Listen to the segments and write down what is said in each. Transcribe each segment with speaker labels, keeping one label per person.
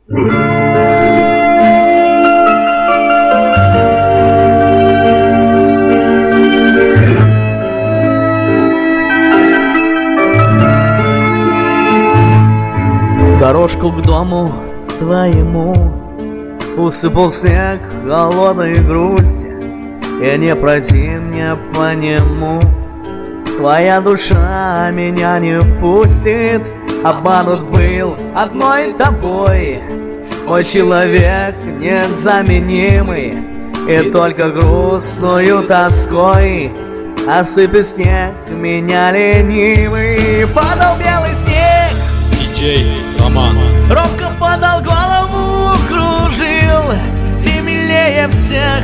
Speaker 1: Дорожку к дому твоему усыпал снег холодной грусти, и не пройти мне по нему. Твоя душа меня не впустит, обманут был одной тобой. Мой человек незаменимый, и только грустную тоской осыпет снег меня ленивый. Падал белый снег,
Speaker 2: диджей Роман.
Speaker 1: робко подал голову, кружил, ты милее всех.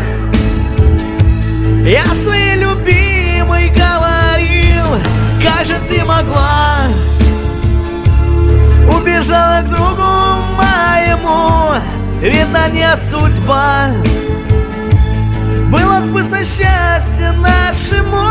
Speaker 1: Я своей любимой говорил, как же ты могла? Убежала к другу моему, видно не судьба. Было сбыться счастье нашему.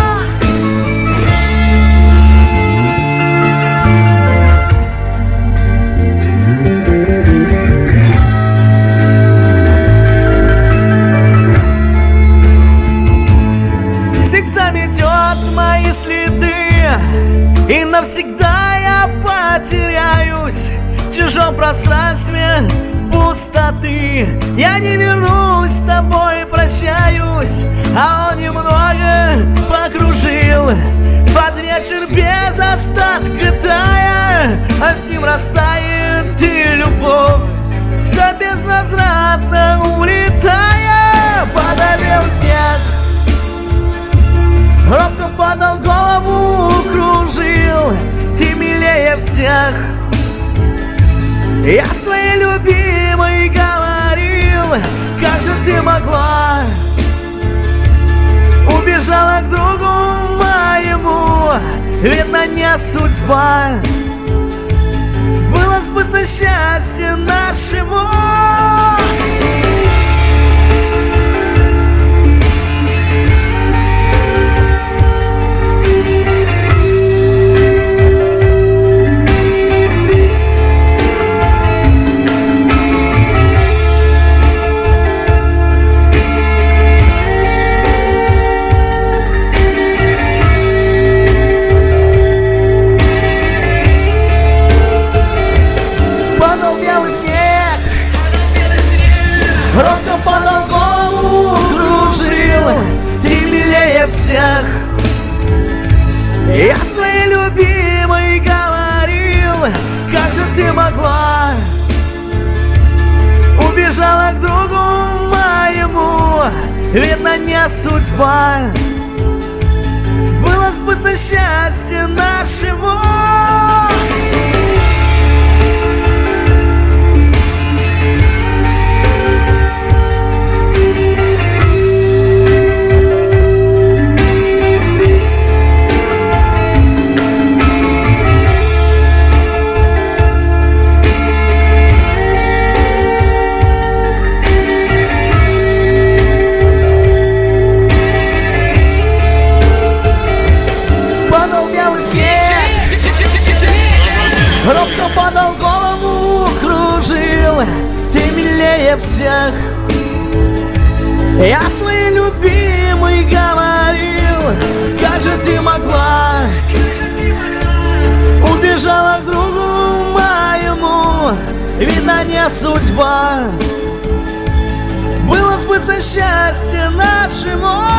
Speaker 1: Заметет мои следы, и навсегда я потеряюсь в чужом пространстве пустоты. Я не вернусь, с тобой прощаюсь, а он немного покружил под вечер без остатка тая, а с ним растает и любовь, все безвозвратно улетая. Подавил снег, робко подал голову, кружил, ты милее всех. Я своей любимой говорил, как же ты могла? Убежала к другу моему, видно не судьба. Было сбыться счастье нашему. Робко подал голову, кружил, ты милее всех. Я своей любимой говорил, как же ты могла? Убежала к другу моему, видно не судьба. Было сбыться счастье нашему. Робко подал голову, кружил, ты милее всех. Я своей любимой говорил, как же ты могла? Убежала к другу моему, видно не судьба. Было сбыться счастье нашему.